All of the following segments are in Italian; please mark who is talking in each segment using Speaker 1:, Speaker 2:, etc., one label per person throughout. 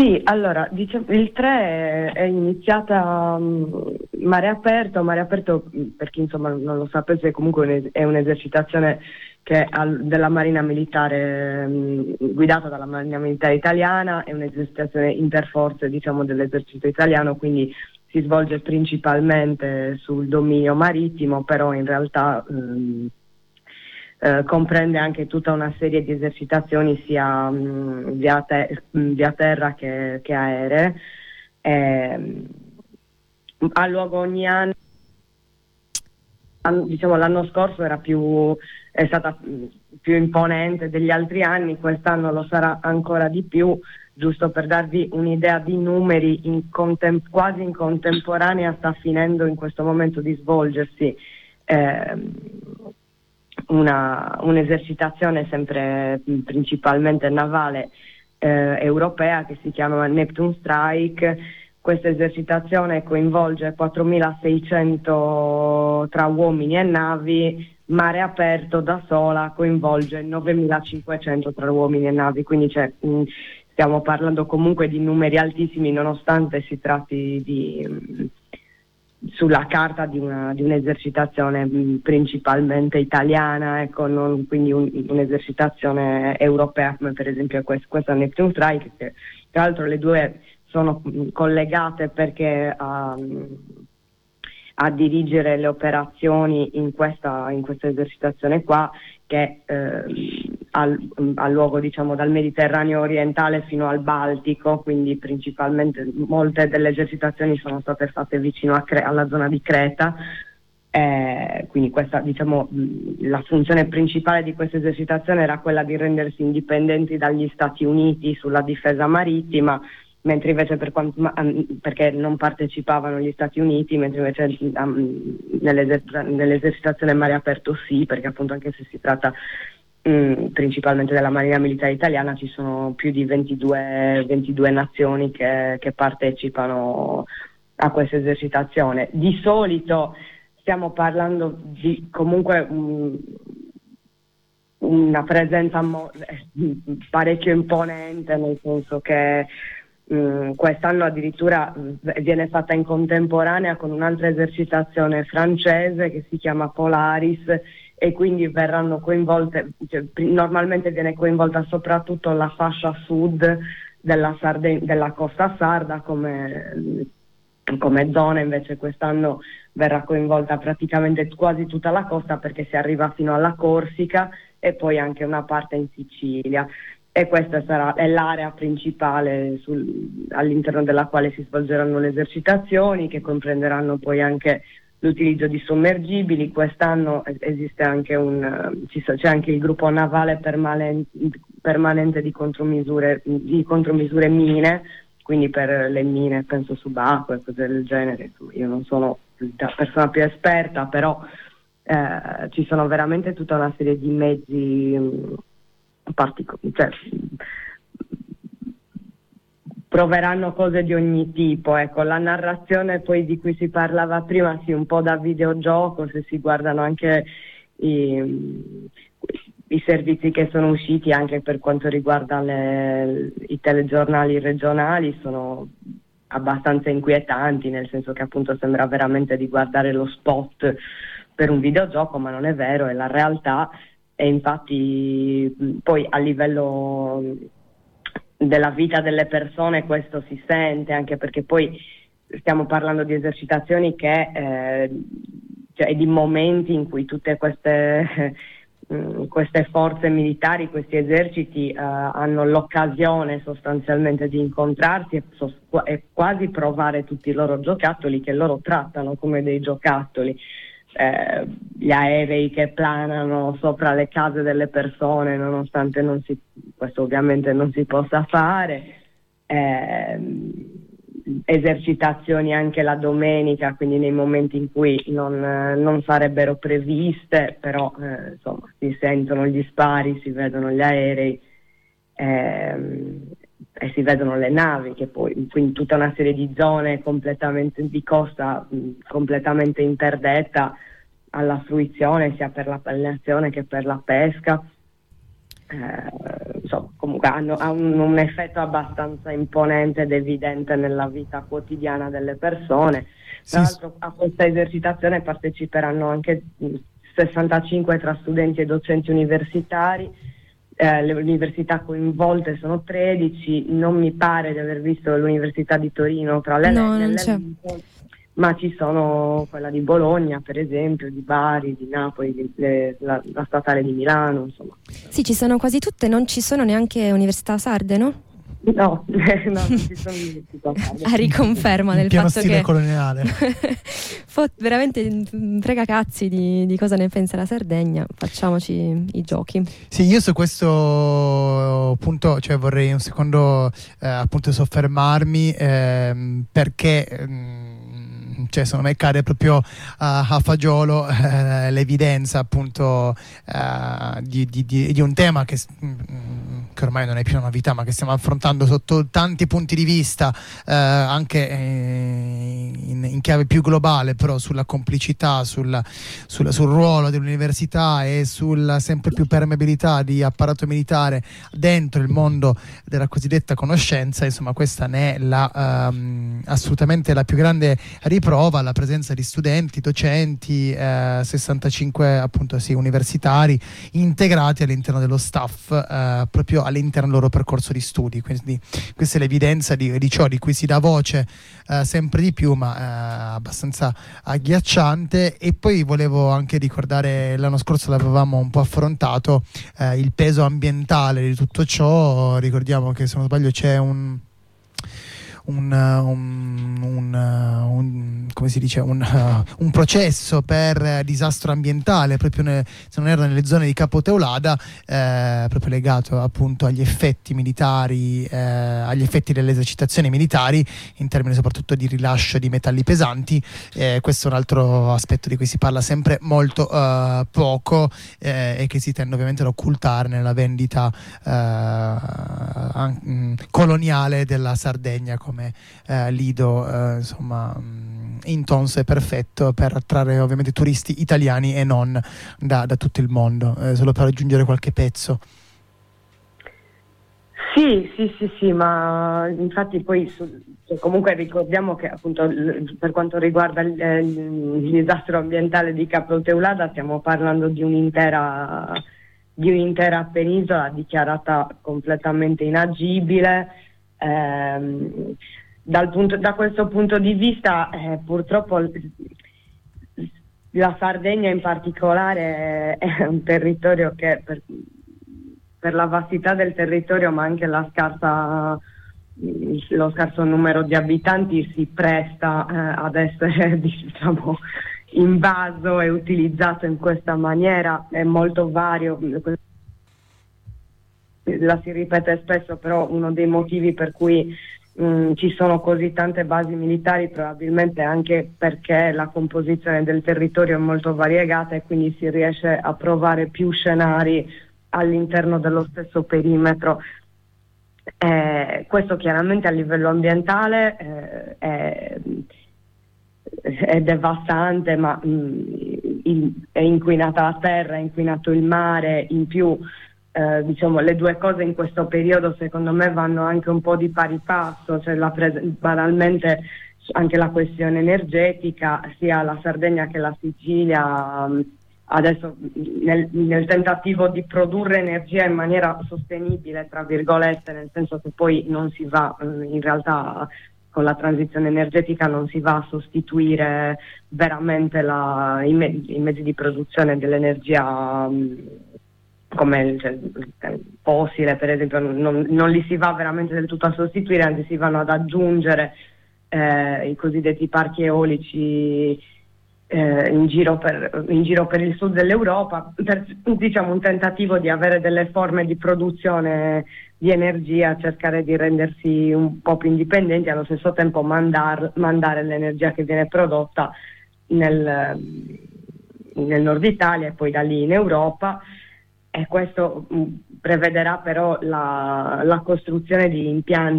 Speaker 1: Sì, allora, il 3 è iniziata mare aperto, per chi insomma non lo sapesse, comunque è un'esercitazione della Marina Militare, guidata dalla Marina Militare Italiana, è un'esercitazione interforze, diciamo, dell'esercito italiano, quindi si svolge principalmente sul dominio marittimo, però in realtà comprende anche tutta una serie di esercitazioni sia via terra che aeree. Ha luogo ogni anno. Diciamo, l'anno scorso è stata più imponente degli altri anni, quest'anno lo sarà ancora di più. Giusto per darvi un'idea di numeri, quasi in contemporanea sta finendo in questo momento di svolgersi un'esercitazione sempre principalmente navale europea, che si chiama Neptune Strike. Questa esercitazione coinvolge 4.600 tra uomini e navi, mare aperto da sola coinvolge 9.500 tra uomini e navi, quindi stiamo parlando comunque di numeri altissimi, nonostante si tratti sulla carta di un'esercitazione principalmente italiana, ecco, quindi un'esercitazione europea, come per esempio questa Neptune Strike, che tra l'altro le due sono collegate, perché a dirigere le operazioni in questa esercitazione qua, che ha luogo, diciamo, dal Mediterraneo orientale fino al Baltico, quindi principalmente molte delle esercitazioni sono state fatte vicino alla zona di Creta. Quindi questa, diciamo, la funzione principale di questa esercitazione era quella di rendersi indipendenti dagli Stati Uniti sulla difesa marittima, mentre invece perché non partecipavano gli Stati Uniti, mentre invece nell'esercitazione mare aperto sì, perché appunto anche se si tratta principalmente della Marina Militare Italiana, ci sono più di 22 nazioni che partecipano a questa esercitazione. Di solito stiamo parlando di comunque una presenza parecchio imponente, nel senso che quest'anno addirittura viene fatta in contemporanea con un'altra esercitazione francese che si chiama Polaris, e quindi verranno coinvolte, normalmente viene coinvolta soprattutto la fascia sud della costa sarda come zona, invece quest'anno verrà coinvolta praticamente quasi tutta la costa, perché si arriva fino alla Corsica e poi anche una parte in Sicilia. E questa è l'area principale all'interno della quale si svolgeranno le esercitazioni, che comprenderanno poi anche l'utilizzo di sommergibili. Quest'anno esiste anche c'è anche il gruppo navale permanente di contromisure mine, quindi per le mine, penso subacquee e cose del genere. Insomma, io non sono la persona più esperta, però ci sono veramente tutta una serie di mezzi proveranno cose di ogni tipo, ecco. La narrazione poi di cui si parlava prima, sì, un po' da videogioco, se si guardano anche i servizi che sono usciti anche per quanto riguarda i telegiornali regionali, sono abbastanza inquietanti, nel senso che appunto sembra veramente di guardare lo spot per un videogioco, ma non è vero, è la realtà. E infatti poi a livello della vita delle persone questo si sente, anche perché poi stiamo parlando di esercitazioni e di momenti in cui tutte queste forze militari, questi eserciti hanno l'occasione sostanzialmente di incontrarsi e quasi provare tutti i loro giocattoli, che loro trattano come dei giocattoli. Gli aerei che planano sopra le case delle persone, nonostante questo ovviamente non si possa fare, esercitazioni anche la domenica, quindi nei momenti in cui non sarebbero previste, però insomma si sentono gli spari, si vedono gli aerei e si vedono le navi, che poi quindi tutta una serie di zone completamente di costa completamente interdetta alla fruizione sia per la balneazione che per la pesca. insomma, comunque ha un effetto abbastanza imponente ed evidente nella vita quotidiana delle persone. Tra l'altro a questa esercitazione parteciperanno anche 65 tra studenti e docenti universitari. Le università coinvolte sono 13, non mi pare di aver visto l'Università di Torino tra le ma ci sono quella di Bologna, per esempio, di Bari, di Napoli, la statale di Milano, insomma.
Speaker 2: Sì, ci sono quasi tutte, non ci sono neanche università sarde, no?
Speaker 1: No, non ci sono università sarde.
Speaker 2: A riconferma del fatto
Speaker 3: stile
Speaker 2: che
Speaker 3: coloniale.
Speaker 2: veramente frega cazzi di cosa ne pensa la Sardegna, facciamoci i giochi.
Speaker 3: Sì, io su questo punto, cioè vorrei un secondo appunto soffermarmi, perché cioè secondo me cade proprio a fagiolo l'evidenza appunto di un tema che ormai non è più una novità, ma che stiamo affrontando sotto tanti punti di vista, anche in chiave più globale, però sulla complicità, sul ruolo dell'università e sulla sempre più permeabilità di apparato militare dentro il mondo della cosiddetta conoscenza. Insomma, questa ne è assolutamente la più grande riprova, la presenza di studenti, docenti, 65 appunto universitari integrati all'interno dello staff, proprio all'interno del loro percorso di studi. Quindi questa è l'evidenza di ciò di cui si dà voce sempre di più, ma abbastanza agghiacciante. E poi volevo anche ricordare, l'anno scorso l'avevamo un po' affrontato, il peso ambientale di tutto ciò. Ricordiamo che, se non sbaglio, c'è come si dice, un processo per disastro ambientale proprio se non erro nelle zone di Capo Teulada, proprio legato appunto agli effetti militari, agli effetti delle esercitazioni militari in termini soprattutto di rilascio di metalli pesanti. Questo è un altro aspetto di cui si parla sempre molto poco, e che si tende ovviamente ad occultare nella vendita coloniale della Sardegna come lido insomma intonso e perfetto per attrarre ovviamente turisti italiani e non da tutto il mondo. Solo per aggiungere qualche pezzo.
Speaker 1: Sì, ma infatti poi comunque ricordiamo che appunto per quanto riguarda il disastro ambientale di Capo Teulada stiamo parlando di un'intera penisola dichiarata completamente inagibile. Da questo punto di vista purtroppo la Sardegna in particolare è un territorio che per la vastità del territorio, ma anche lo scarso numero di abitanti, si presta ad essere diciamo invaso e utilizzato in questa maniera. È molto vario, la si ripete spesso, però uno dei motivi per cui ci sono così tante basi militari probabilmente anche perché la composizione del territorio è molto variegata e quindi si riesce a provare più scenari all'interno dello stesso perimetro. Questo chiaramente a livello ambientale è devastante, ma è inquinata la terra, è inquinato il mare, in più diciamo le due cose in questo periodo secondo me vanno anche un po' di pari passo, cioè banalmente anche la questione energetica, sia la Sardegna che la Sicilia adesso nel tentativo di produrre energia in maniera sostenibile, tra virgolette, nel senso che poi non si va in realtà con la transizione energetica non si va a sostituire veramente i mezzi di produzione dell'energia come il fossile, per esempio, non li si va veramente del tutto a sostituire, anzi si vanno ad aggiungere i cosiddetti parchi eolici in giro per il sud dell'Europa, per diciamo un tentativo di avere delle forme di produzione di energia, cercare di rendersi un po' più indipendenti, allo stesso tempo mandare l'energia che viene prodotta nel nord Italia e poi da lì in Europa. E questo prevederà però la costruzione di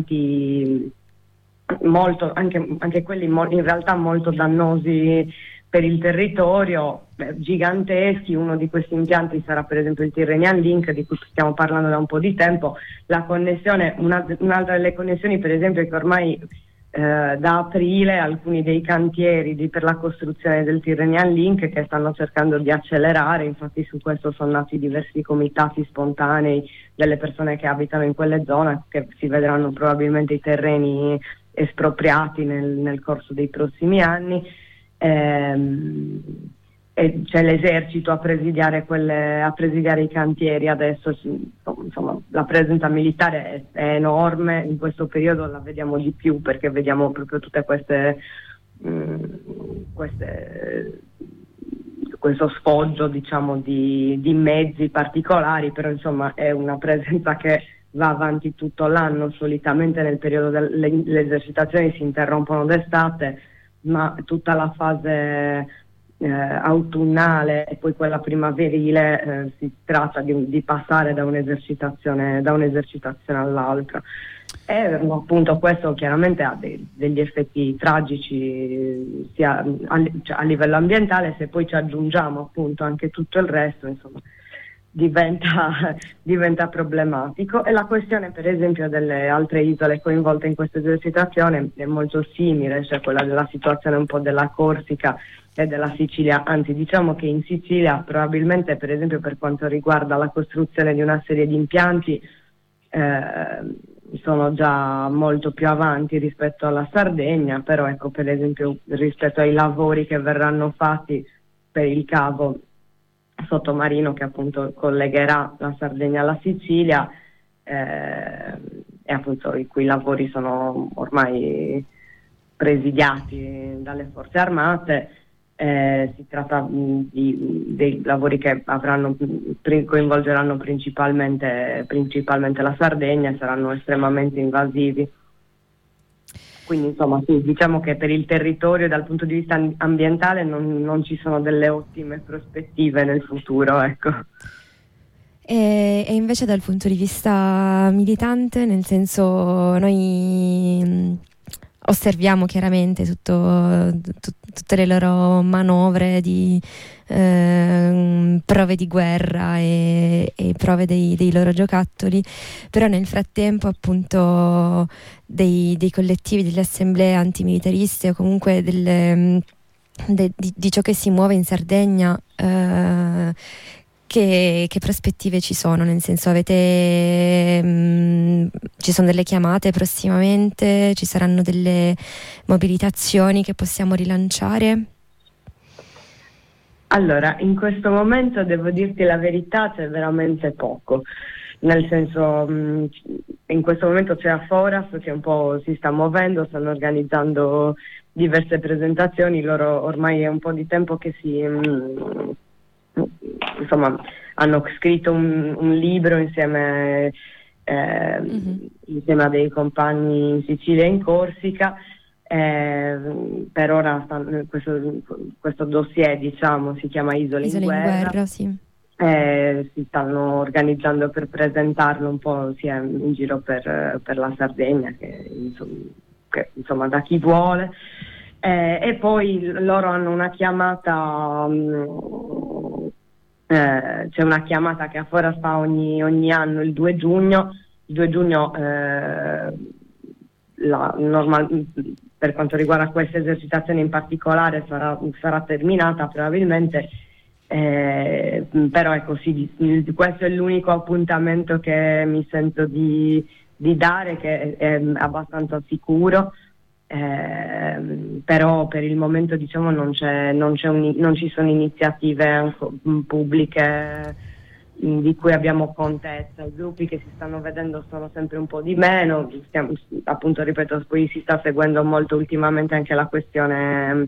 Speaker 1: impianti molto, anche quelli in realtà molto dannosi per il territorio giganteschi. Uno di questi impianti sarà per esempio il Tyrrhenian Link, di cui stiamo parlando da un po' di tempo. La connessione, un'altra delle connessioni per esempio è che ormai da aprile alcuni dei cantieri per la costruzione del Tyrrhenian Link che stanno cercando di accelerare, infatti su questo sono nati diversi comitati spontanei delle persone che abitano in quelle zone, che si vedranno probabilmente i terreni espropriati nel corso dei prossimi anni. E c'è l'esercito a presidiare i cantieri adesso. Insomma, la presenza militare è enorme, in questo periodo la vediamo di più perché vediamo proprio tutte questo sfoggio, diciamo, di mezzi particolari, però insomma è una presenza che va avanti tutto l'anno. Solitamente nel periodo le esercitazioni si interrompono d'estate, ma tutta la fase autunnale e poi quella primaverile si tratta di passare da un'esercitazione all'altra. E appunto questo chiaramente ha degli effetti tragici sia a livello ambientale, se poi ci aggiungiamo appunto anche tutto il resto, insomma diventa problematico. E la questione per esempio delle altre isole coinvolte in questa esercitazione è molto simile, cioè quella della situazione un po' della Corsica e della Sicilia. Anzi, diciamo che in Sicilia probabilmente per esempio per quanto riguarda la costruzione di una serie di impianti sono già molto più avanti rispetto alla Sardegna, però ecco, per esempio rispetto ai lavori che verranno fatti per il cavo sottomarino che appunto collegherà la Sardegna alla Sicilia, e appunto i cui lavori sono ormai presidiati dalle forze armate. Si tratta dei lavori che coinvolgeranno principalmente la Sardegna e saranno estremamente invasivi. Quindi insomma sì, diciamo che per il territorio dal punto di vista ambientale non ci sono delle ottime prospettive nel futuro, ecco.
Speaker 2: E invece dal punto di vista militante, nel senso, noi osserviamo chiaramente tutte le loro manovre di prove di guerra e prove dei loro giocattoli, però nel frattempo appunto dei collettivi, delle assemblee antimilitariste o comunque di ciò che si muove in Sardegna, che prospettive ci sono? Nel senso, ci sono delle chiamate prossimamente? Ci saranno delle mobilitazioni che possiamo rilanciare?
Speaker 1: Allora, in questo momento devo dirti la verità, c'è veramente poco. Nel senso, in questo momento c'è Aforas che un po' si sta muovendo, stanno organizzando diverse presentazioni. Loro ormai è un po' di tempo che insomma hanno scritto un libro insieme a dei compagni in Sicilia e in Corsica. Per ora questo dossier, diciamo, si chiama Isole in guerra, sì. Si stanno organizzando per presentarlo un po' sia in giro per la Sardegna che insomma da chi vuole. E poi loro hanno una chiamata, c'è una chiamata che Aforas fa ogni anno il 2 giugno. Il 2 giugno per quanto riguarda queste esercitazioni in particolare sarà terminata probabilmente, però ecco sì, questo è l'unico appuntamento che mi sento di dare, che è abbastanza sicuro. Però per il momento diciamo non ci sono iniziative pubbliche di cui abbiamo contezza. I gruppi che si stanno vedendo sono sempre un po' di meno. Appunto, ripeto, poi si sta seguendo molto ultimamente anche la questione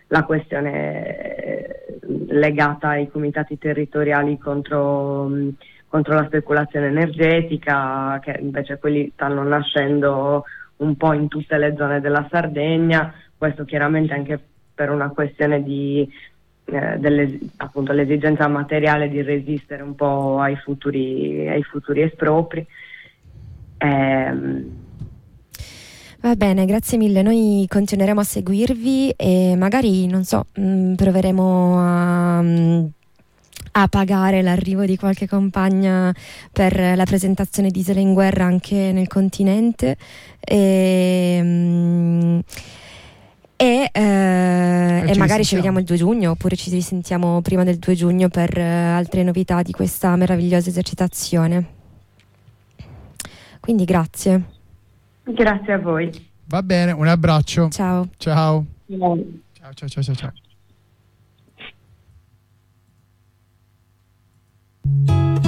Speaker 1: legata ai comitati territoriali contro la speculazione energetica, che invece quelli stanno nascendo un po' in tutte le zone della Sardegna. Questo chiaramente anche per una questione appunto l'esigenza materiale di resistere un po' ai futuri espropri.
Speaker 2: Va bene, grazie mille. Noi continueremo a seguirvi e magari, non so, proveremo a pagare l'arrivo di qualche compagna per la presentazione di Isole in Guerra anche nel continente. E magari ci vediamo il 2 giugno oppure ci risentiamo prima del 2 giugno per altre novità di questa meravigliosa esercitazione. Quindi grazie.
Speaker 1: Grazie a voi.
Speaker 3: Va bene, un abbraccio.
Speaker 2: Ciao.
Speaker 3: Ciao.
Speaker 1: Ciao.
Speaker 3: Ciao, ciao, ciao, ciao. Ciao.